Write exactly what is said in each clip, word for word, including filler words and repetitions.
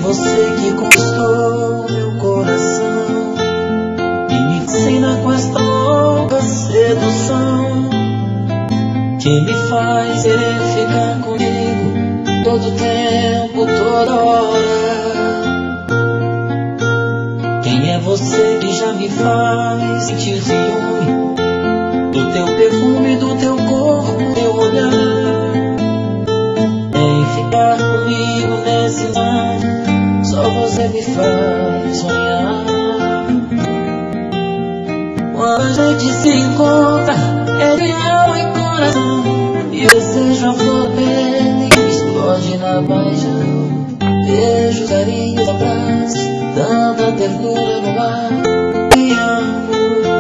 você que conquistou meu coração e me ensina com esta louca sedução que me faz querer ficar comigo todo tempo, toda hora. Quem é você que já me faz sentir ciúme do teu perfume, do teu corpo, teu olhar? Vem ficar comigo nesse mar, só você me faz sonhar. Quando a gente se encontra, é de alma e coração, e eu desejo a flor pele que explode na paixão. Beijos, carinhos, abraços, tanta ternura no ar. Te amo.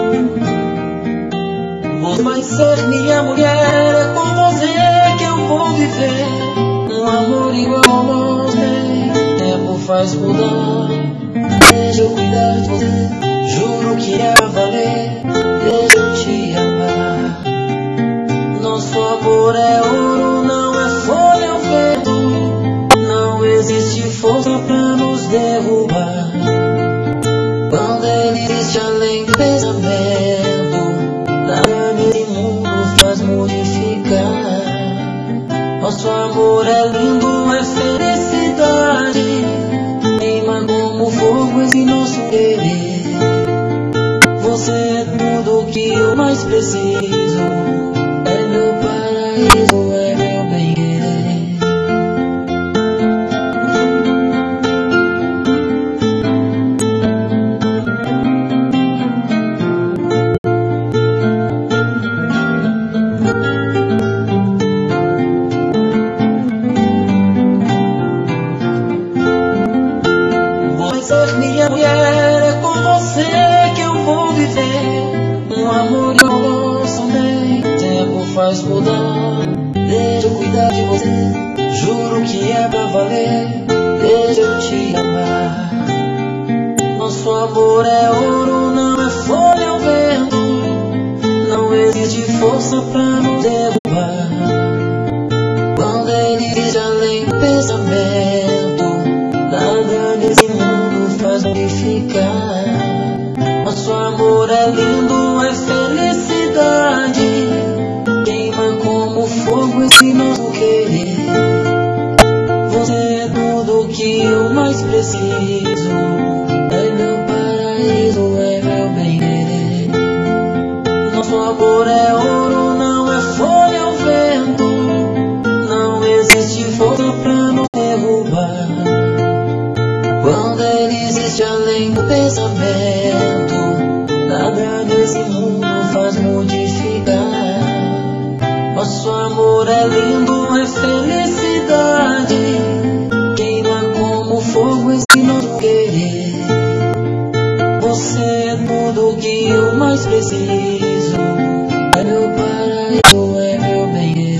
Você vai ser minha mulher, é com você que eu vou viver. Um amor igual ao nosso, tempo faz mudar. Deixa eu cuidar de você, juro que é a valer. Deixa eu te amar. Nosso amor é ouro, não é folha ao vento. Não existe força pra nos derrubar. Quando ele existe além do pensamento, nada nesse mundo faz modificar. Nosso amor é lindo, é felicidade. Queima como fogo esse nosso querer. Você é tudo que eu mais preciso. É meu paraíso, é meu bem-querer. Vou ser minha mulher, é com você que eu vou viver. Um amor igual ao nosso, nem tempo faz mudar. Deixa eu cuidar de você, juro que é pra valer. Deixa eu te amar. Nosso amor é ouro, não é folha ao vento. Não existe força pra nos derrubar. Quando ele existe além do pensamento, nada nesse mundo faz modificar. Nosso amor é lindo, é felicidade. Queima como fogo esse nosso querer. Você é tudo que eu mais preciso. É meu paraíso, é meu bem-querer. Nosso amor é ouro, não é folha ao vento. Não existe força pra nos derrubar. Quando ele existe além do pensamento, nada nesse mundo faz modificar. Nosso amor é lindo, é felicidade. Queima como fogo esse nosso querer. Você é tudo que eu mais preciso. É meu paraíso, é meu bem.